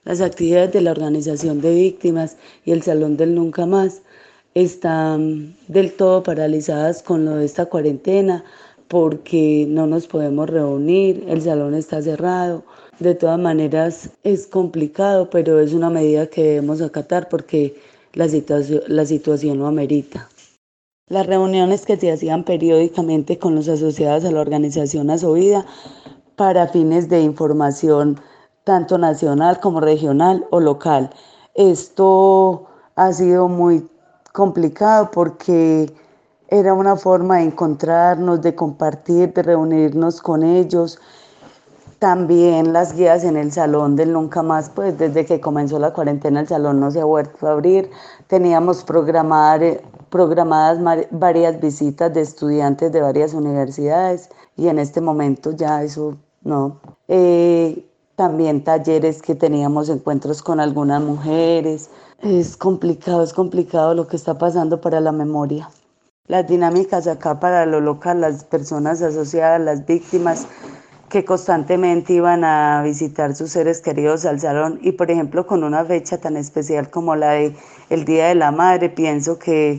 Las actividades de la organización de víctimas y el Salón del Nunca Más están del todo paralizadas con lo de esta cuarentena porque no nos podemos reunir, el salón está cerrado. De todas maneras es complicado, pero es una medida que debemos acatar porque la situación lo amerita. Las reuniones que se hacían periódicamente con los asociados a la organización Asovida para fines de información tanto nacional como regional o local. Esto ha sido muy complicado porque era una forma de encontrarnos, de compartir, de reunirnos con ellos. También las guías en el salón del Nunca Más, pues desde que comenzó la cuarentena el salón no se ha vuelto a abrir. Teníamos programadas varias visitas de estudiantes de varias universidades y en este momento ya eso no. También talleres que teníamos, encuentros con algunas mujeres. Es complicado lo que está pasando para la memoria. Las dinámicas acá para lo local, las personas asociadas, las víctimas que constantemente iban a visitar sus seres queridos al salón y por ejemplo con una fecha tan especial como la de el Día de la Madre, pienso que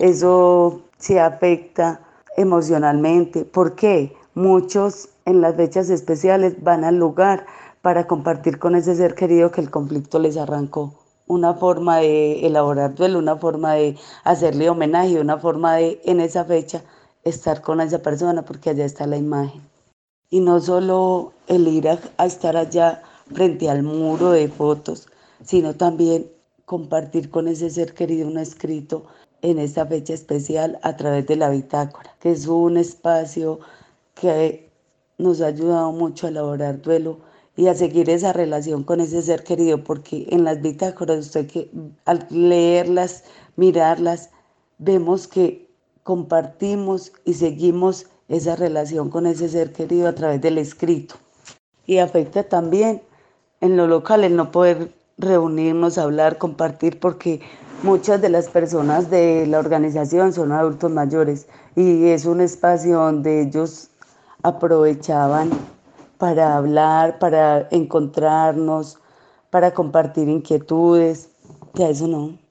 eso sí afecta emocionalmente. ¿Por qué? Muchos en las fechas especiales van al lugar para compartir con ese ser querido que el conflicto les arrancó. Una forma de elaborar duelo, una forma de hacerle homenaje, una forma de en esa fecha estar con esa persona porque allá está la imagen. Y no solo el ir a estar allá frente al muro de fotos, sino también compartir con ese ser querido un escrito en esta fecha especial a través de la bitácora, que es un espacio que nos ha ayudado mucho a elaborar duelo y a seguir esa relación con ese ser querido, porque en las bitácoras usted que al leerlas, mirarlas, vemos que compartimos y seguimos esa relación con ese ser querido a través del escrito. Y afecta también en lo local el no poder reunirnos, hablar, compartir, porque muchas de las personas de la organización son adultos mayores y es un espacio donde ellos aprovechaban para hablar, para encontrarnos, para compartir inquietudes. Ya eso no.